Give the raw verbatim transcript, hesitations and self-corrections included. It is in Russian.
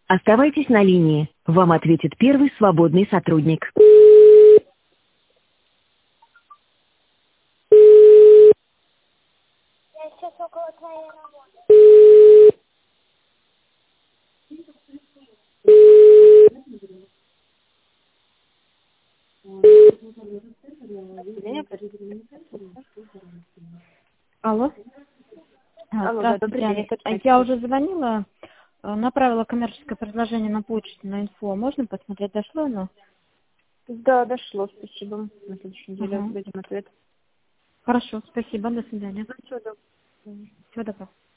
Оставайтесь на линии. Вам ответит первый свободный сотрудник. Я сейчас около твоей работы. Алло. А, Алло, да, добрый Здравствуйте, день, это Анна. опять. Я уже звонила, э, направила коммерческое предложение на почту, на инфо. Можно посмотреть, дошло оно? Да, дошло, спасибо. На следующей неделе Ага. дадим ответ. Хорошо, спасибо, до свидания. Ну, всё, да. Всего доброго.